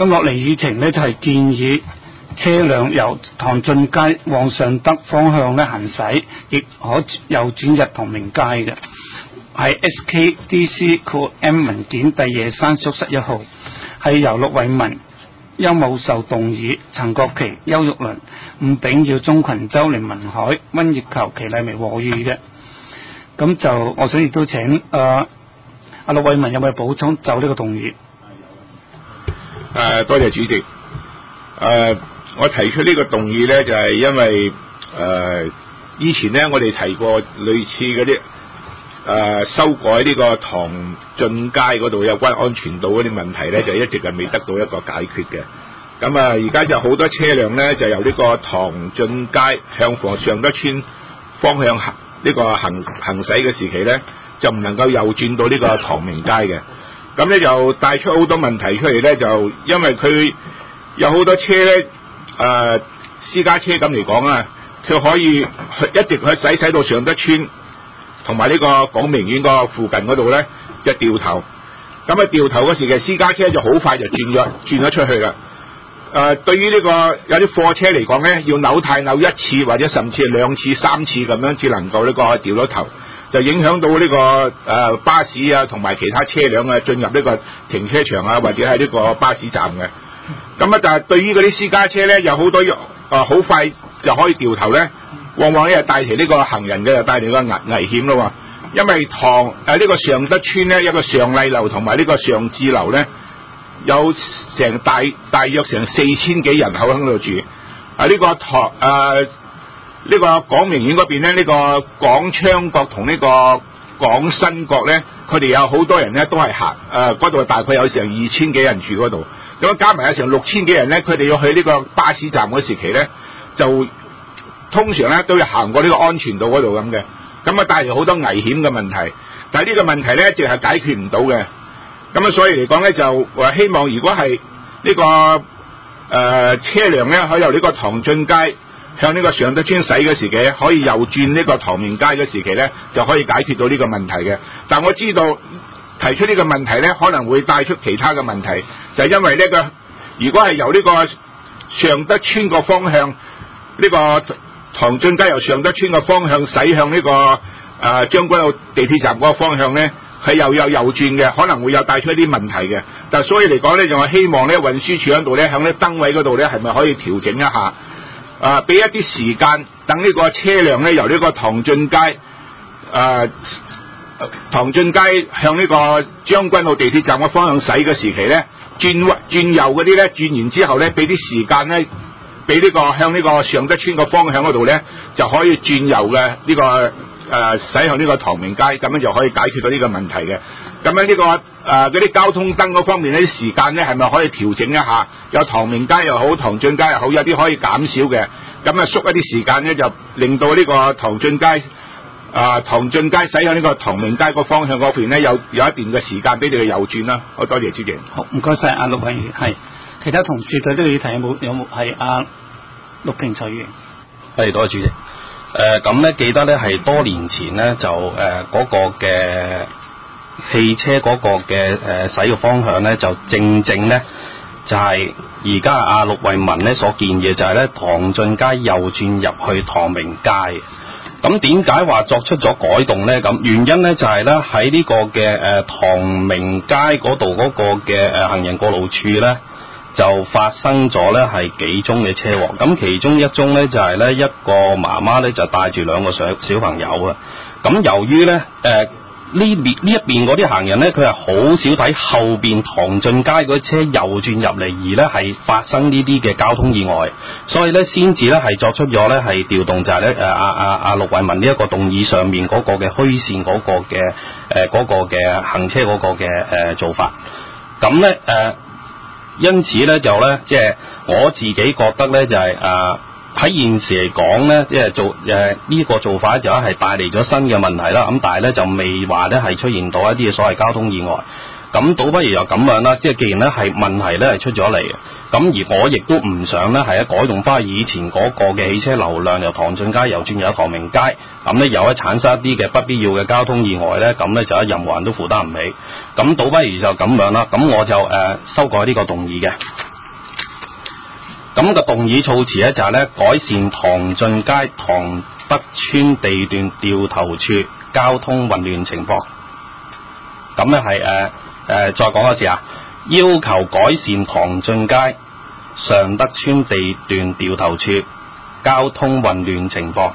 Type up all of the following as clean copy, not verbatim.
咁落嚟議程呢，就係建議車輛由唐俊街往尚德方向呢行駛，亦可右轉入唐明街嘅。係 SKDC-M 文件第23屬11號，係由陸偉文、邱武壽動議，陳國旗、邱玉麟、伍炳耀、鍾群洲、凌文海、溫業球、祁麗薇和議嘅。咁就我想亦都請阿陸偉文有冇補充就呢個動議？ 多謝主席。我提出呢個動議呢，就係因為以前呢，我哋提過類似嗰啲修改呢個唐俊街嗰度有關安全島嗰啲問題呢，就一直係未得到一個解決嘅。咁而家就好多車輛呢，就由呢個唐俊街向尚德村方向呢個行駛嘅時期呢，就唔能夠右轉到呢個唐明街嘅。咁呢就帶出好多問題出嚟呢，就因為佢有好多車呢，私家車咁嚟講啊，佢可以一直去駛到尚德村同埋呢個廣明苑嗰個附近嗰度呢，就掉頭。咁掉頭嗰時嘅私家車就好快就轉咗出去啦。對於呢個有啲貨車嚟講呢，要扭軚扭一次或者甚至係2次3次咁樣，至能夠呢個掉咗頭，就影響到呢個巴士啊同埋其他車輛啊進入呢個停車場啊或者係呢個巴士站嘅。咁但係對於嗰啲私家車呢，有好多好快就可以掉頭呢，往往呢帶嚟呢個行人嘅，又帶嚟個危險咯。因為呢個尚德村呢，一個尚麗樓同埋呢個尚志樓呢，有成大約成4000幾人口喺度住。呢個廣明苑嗰邊呢，呢個廣昌閣同呢個廣新閣呢，佢哋有好多人呢都係行嗰度，大概有成2000幾人住嗰度。咁加埋有成6000幾人呢，佢哋要去呢個巴士站嗰時期呢，就通常呢都要行過呢個安全島嗰度咁嘅。咁帶嚟好多危險嘅問題。但係呢個問題呢，一直係解決唔到嘅。咁所以嚟講呢，就話希望如果係呢個車輛呢，可以由呢個唐俊街向呢個尚德村駛嘅時期，可以右轉呢個唐明街嘅時期呢，就可以解決到呢個問題嘅。但我知道提出呢個問題呢，可能會帶出其他嘅問題，就係因為呢個如果係由呢個尚德村個方向，呢個唐俊街由尚德村個方向駛向呢個將軍澳地鐵站嗰個方向呢，係又有右轉嘅，可能會有帶出一啲問題嘅。但所以嚟講呢，就係希望呢運輸署喺度呢，響呢燈位嗰度呢，係咪可以調整一下？俾一啲時間，等呢個車輛呢，由呢個唐俊街向呢個將軍澳地鐵站嘅方向駛嘅時期呢，轉右嗰啲呢，轉完之後呢，俾啲時間呢，俾呢個向呢個尚德村個方向嗰度呢，就可以轉右嘅呢個駛向呢個唐明街，咁樣就可以解決到呢個問題嘅。咁樣呢個嗰啲交通燈嗰方面呢啲時間呢，係咪可以調整一下？有唐明街又好，唐俊街又好，有啲可以減少嘅。咁縮一啲時間呢，就令到呢個唐俊街駛向呢個唐明街個方向嗰邊呢，有一段嘅時間俾你去右轉啦。好多謝主席。 好，唔該晒阿陸偉源。係其他同事對呢個議題有冇係阿陸平徐議員？ 係，多謝主席。咁呢記得呢係多年前呢，就嗰個嘅汽車嗰個嘅使用方向呢，就正呢就係而家阿陸偉文呢所建議就係呢唐俊街右轉入去唐明街。咁點解話作出咗改動呢？咁原因呢就係呢喺呢個嘅唐明街嗰度嗰個嘅行人過路處呢，就發生咗呢係幾宗嘅車禍。咁其中一宗呢，就係呢一個媽媽呢就帶住2個小朋友啊。咁由於呢呢一邊嗰啲行人呢，佢係好少睇後邊唐俊街嗰啲車右轉入嚟，而呢係發生呢啲嘅交通意外，所以呢先至呢係作出咗呢係調動，就係呢阿陸偉文呢一個動議上面嗰個嘅虛線嗰個嘅行車嗰個嘅做法。咁呢因此呢就呢即係我自己覺得呢就係喺現時嚟講呢，即係做呢個做法就係帶嚟咗新嘅問題啦。咁但係呢，就未話呢係出現到一啲嘅所謂交通意外。咁倒不如又咁樣啦，即係既然呢係問題呢係出咗嚟嘅，咁而我亦都唔想呢係改動翻以前嗰個嘅汽車流量由唐俊街右轉入唐明街，咁呢又產生一啲嘅不必要嘅交通意外呢，咁呢就任何人都負擔唔起。咁倒不如就咁樣啦，咁我就修改呢個動議嘅。 咁個動議措辭咧就係咧改善唐俊街唐德村地段掉頭處交通混亂情況。咁咧係再講一次啊，要求改善唐俊街尚德村地段掉頭處交通混亂情況。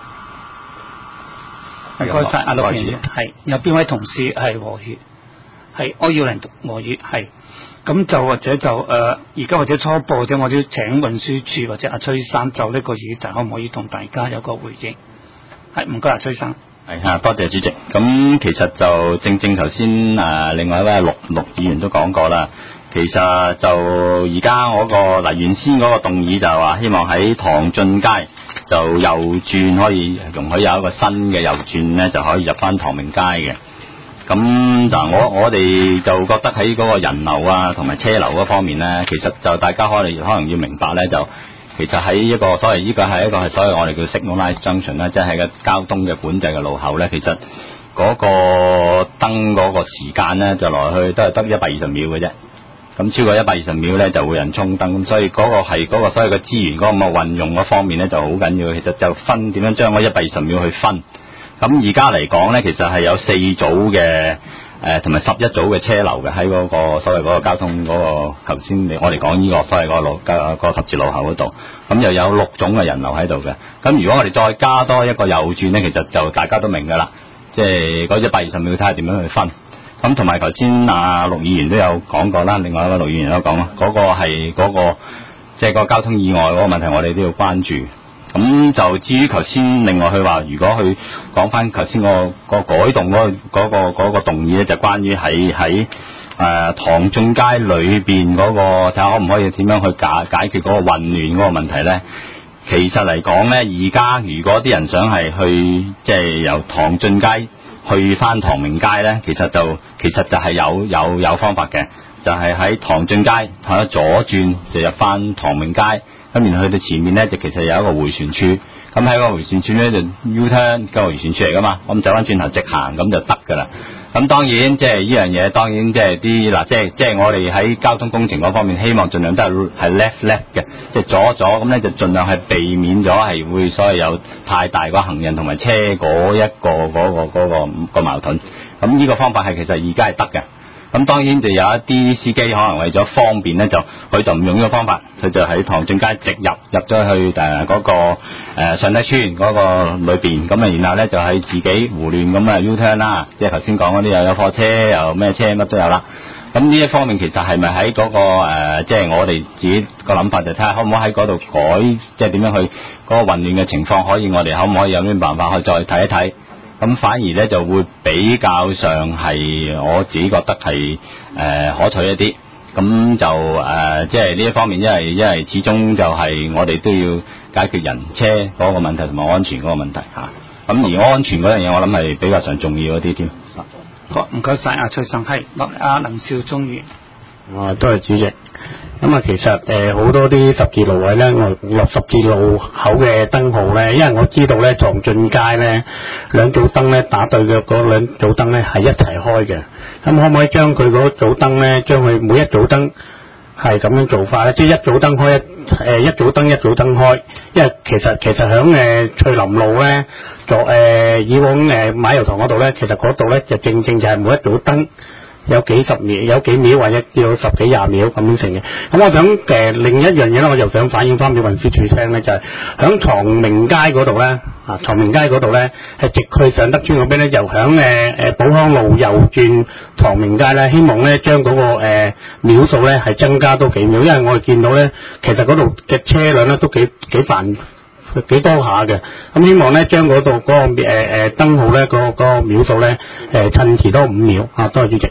唔該晒阿陸議員，係有邊位同事係和議？係柯耀玲和議係。咁就或者就而家或者初步啫，我都請運輸處或者阿崔生就呢個議題，可唔可以同大家有個回應？係唔該，阿崔生。 係啊，多謝主席。咁其實就正頭先另外一位陸議員都講過啦。其實就而家嗰個原先嗰個動議就係話希望喺唐俊街就右轉可以容許有一個新嘅右轉咧，就可以入翻唐明街嘅。咁嗱，我哋就覺得喺嗰個人流啊同埋車流嗰方面咧，其實就大家可能要明白咧，就其實喺一個所謂呢個係一個係所謂我哋叫 signalized junction 啦，即係個交通嘅管制嘅路口咧，其實嗰個燈嗰個時間咧就來去都係得120秒嘅啫。咁超過120秒咧就會有人衝燈，咁所以嗰個係嗰個所謂嘅資源嗰個咁嘅運用嗰方面咧就好緊要。其實就分點樣將嗰120秒去分。咁而家嚟講咧，其實係有4組嘅同埋11組嘅車流嘅喺嗰個所謂嗰個交通嗰個頭先我哋講呢個所謂嗰個十字路口嗰度，咁又有6種嘅人流喺度嘅。咁如果我哋再加多一個右轉咧，其實就大家都明㗎啦，即係嗰120秒睇下點樣去分。咁同埋頭先陸議員都有講過啦，另外一位陸議員都講啦，嗰個係嗰個即係個交通意外嗰個問題，我哋都要關注。咁就至於頭先另外佢話，如果佢講翻頭先個改動嗰個動議咧，就關於喺唐俊街裏邊嗰個睇下可唔可以點樣去解決嗰個混亂嗰個問題咧？其實嚟講咧，而家如果啲人想係去即係由唐俊街去翻唐明街咧，其實就係有方法嘅，就係喺唐俊街睇左轉就入翻唐明街。咁然後去到前面咧，就其實有一個迴旋處。咁喺個迴旋處咧就 U-turn 個迴旋處嚟噶嘛，咁走翻轉頭直行咁就得噶啦。咁當然即係呢樣嘢，當然即係啲嗱，即係我哋喺交通工程嗰方面，希望盡量都係 left 嘅，即係左咁咧就盡量係避免咗係會所謂有太大個行人同埋車嗰一個矛盾。咁呢個方法係其實而家係得嘅。咁當然就有一啲司機可能為咗方便咧，佢就唔用呢個方法，佢就喺唐俊街直入咗去嗰個尚德村嗰個裏邊，咁啊然後咧就喺自己胡亂咁啊 U-turn 啦，即係頭先講嗰啲又有貨車又咩車乜都有啦。咁呢一方面其實係咪喺嗰個即係我哋自己個諗法，就睇下可唔可以喺嗰度改，即係點樣去嗰個混亂嘅情況，可以我哋可唔可以有咩辦法去再睇一睇？咁反而咧就會比較上係我自己覺得係可取一啲。咁就即係呢一方面，因為始終就係我哋都要解決人車嗰個問題同埋安全嗰個問題嚇。咁而安全嗰樣嘢，我諗係比較上重要一啲添。 好，唔該晒阿崔生，係阿林少忠議員。 多謝主席。咁其實好多啲十字路位咧，我落十字路口嘅燈號咧，因為我知道咧唐俊街咧兩組燈咧打對嘅嗰兩組燈咧係一齊開嘅。咁可唔可以將佢嗰組燈咧，將佢每一組燈係咁樣做法咧？即係一組燈開一組燈一組燈開。因為其實響翠林路咧，以往馬油塘嗰度咧，其實嗰度咧就正就係每一組燈有幾秒或者要10幾20秒咁樣成嘅。咁我想另一樣嘢咧，我又想反映翻俾運輸處聽咧，就係響唐明街嗰度咧，唐明街嗰度咧係直去尚德村嗰邊咧，又響寶康路右轉唐明街咧，希望咧將嗰個秒數咧係增加多幾秒，因為我哋見到咧其實嗰度嘅車輛咧都幾煩幾多下嘅。咁希望咧將嗰度嗰個燈號咧嗰個秒數咧趁遲多5秒啊！多謝主席。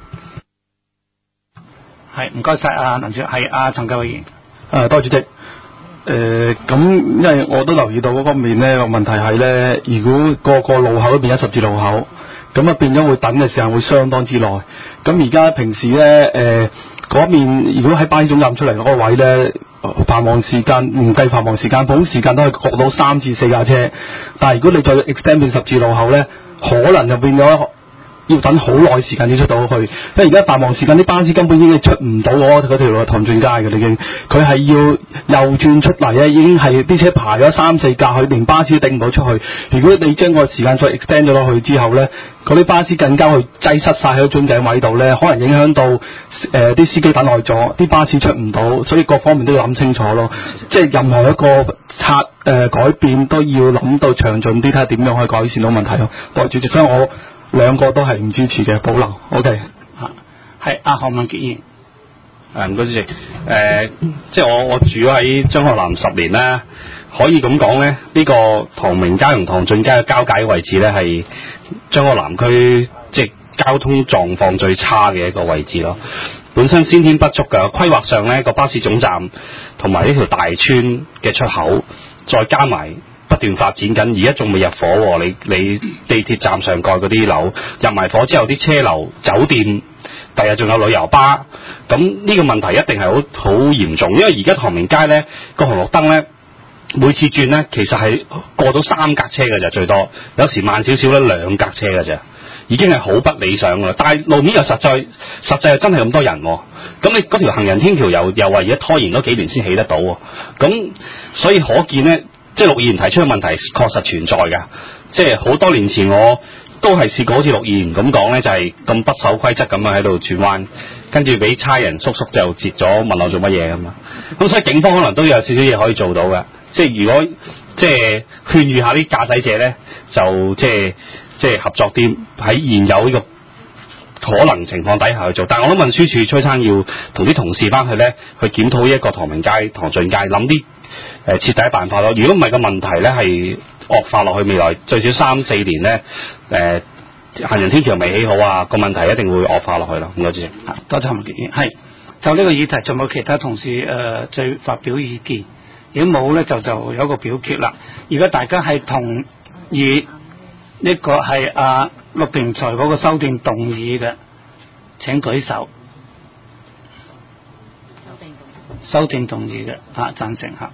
係唔該晒阿林主席，係阿陳繼偉議員。 多謝主席。咁因為我都留意到嗰方面咧個問題係咧，如果個路口都變咗十字路口，咁啊變咗會等嘅時間會相當之耐。咁而家平時咧嗰面如果喺巴士總站出嚟嗰個位咧，繁忙時間唔計繁忙時間，普通時間都可以過到3至4架車。但係如果你再 extend 變十字路口咧，可能就變咗要等好耐時間先出到去，因為而家繁忙時間啲巴士根本已經出唔到嗰條唐俊街嘅，已經佢係要右轉出嚟咧，已經係啲車排咗3-4架，佢連巴士都頂唔到出去。如果你將個時間再 extend 咗落去之後咧，嗰啲巴士更加去擠塞晒喺個樽頸位度咧，可能影響到啲司機等耐咗，啲巴士出唔到，所以各方面都要諗清楚咯。即係任何一個改變都要諗到詳盡啲，睇下點樣可以改善到問題咯。代主席，所以我兩個都係唔支持嘅，保留。OK， 係阿何文傑議員。 唔該主席，即係我住喺張學南10年啦，可以咁講咧，呢個唐明街同唐俊街嘅交界位置咧，係張學南區即係交通狀況最差嘅一個位置咯。本身先天不足㗎，規劃上咧個巴士總站同埋呢條大村嘅出口，再加埋不斷發展緊，而家仲未入伙喎。你地鐵站上蓋嗰啲樓入埋伙之後，啲車樓、酒店，第日仲有旅遊巴，咁呢個問題一定係好嚴重，因為而家唐明街咧個紅綠燈咧每次轉咧其實係過到3格車㗎咋，最多有時慢少少咧2格車㗎咋，已經係好不理想㗎啦。但係路面又實際又真係咁多人喎，咁你嗰條行人天橋又話而家拖延咗幾年先起得到喎，咁所以可見咧，即係陸議員提出嘅問題確實存在㗎，即係好多年前我都係試過好似陸議員咁講咧，就係咁不守規則咁樣喺度轉彎，跟住俾差人叔叔就截咗，問我做乜嘢咁啊！咁所以警方可能都有少少嘢可以做到嘅，即係如果即係勸喻下啲駕駛者咧，就即係合作啲喺現有呢個可能情況底下去做。但係我諗運輸署崔生要同啲同事翻去咧，去檢討一個唐明街、唐俊街，諗啲徹底辦法咯。如果唔係個問題咧係惡化落去，未來最少3-4年咧，行人天橋未起好啊，個問題一定會惡化落去咯。唔該主席。 多謝何文傑議員。係就呢個議題，仲有冇其他同事再發表意見？如果冇咧，就有一個表決啦。如果大家係同意呢個係陸平才嗰個修訂動議嘅，請舉手。修訂動議嘅贊成嚇。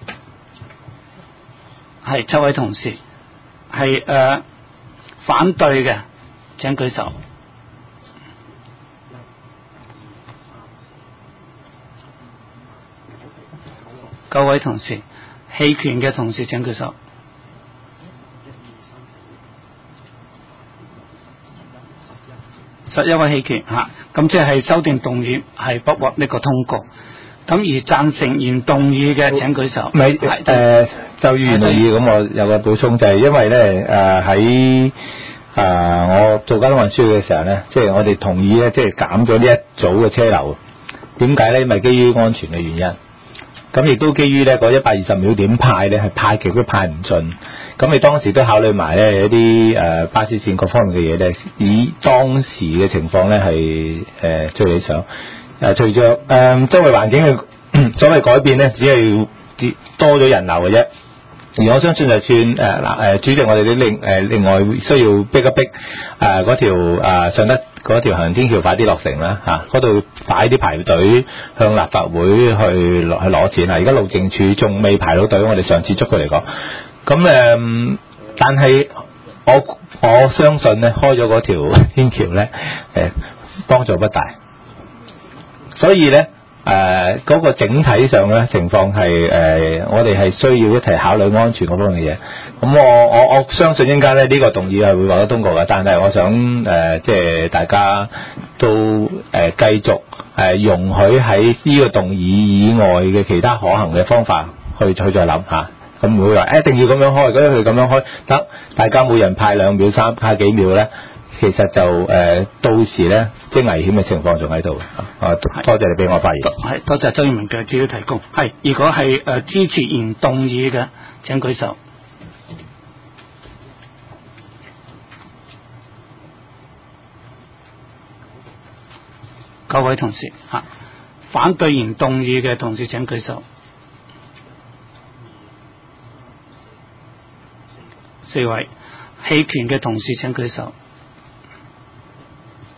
係7位同事，係反對嘅請舉手。9位同事，棄權嘅同事請舉手。11位棄權嚇，咁即係修訂動議係不獲呢個通過。咁而贊成原動議嘅請舉手。 就原動議，咁我有個補充就係因為咧喺我做交通運輸嘅時候咧，即係我哋同意咧，即係減咗呢一組嘅車流。點解咧？因為基於安全嘅原因。咁亦都基於咧嗰120秒點派咧係派極都派唔盡。咁你當時都考慮埋咧一啲巴士線各方面嘅嘢咧，以當時嘅情況咧係最理想。隨着周圍環境嘅所謂改變咧，只係多咗人流嘅啫。而我相信就算主席我哋啲另外需要逼一逼嗰條上德嗰條行人天橋快啲落成啦嚇，嗰度快啲排隊向立法會去攞錢啊！而家路政署仲未排到隊，我哋上次捉佢嚟講，咁但係我相信咧開咗嗰條天橋咧幫助不大，所以咧嗰個整體上咧情況係我哋係需要一齊考慮安全嗰方面嘅嘢。咁我相信應該咧呢個動議係會獲得通過嘅，但係我想即係大家都繼續容許喺呢個動議以外嘅其他可行嘅方法去再諗下。咁唔會話一定要咁樣開，咁佢咁樣開得，大家每人派2秒、3派幾秒咧。其實就到時咧，即係危險嘅情況仲喺度。多謝你俾我發言。 係多謝周耀明嘅資料提供。係如果係支持原動議嘅，請舉手。9位同事反對原動議嘅同事請舉手。4位棄權嘅同事請舉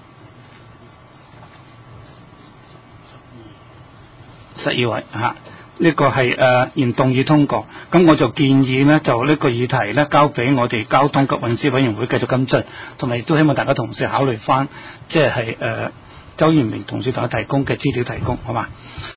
手。12位呢個係原動議通過，咁我就建議呢，就呢個議題呢，交俾我哋交通及運輸委員會繼續跟進，同埋亦都希望大家同事考慮翻，即係周元明同事同我提供嘅資料提供，好嘛？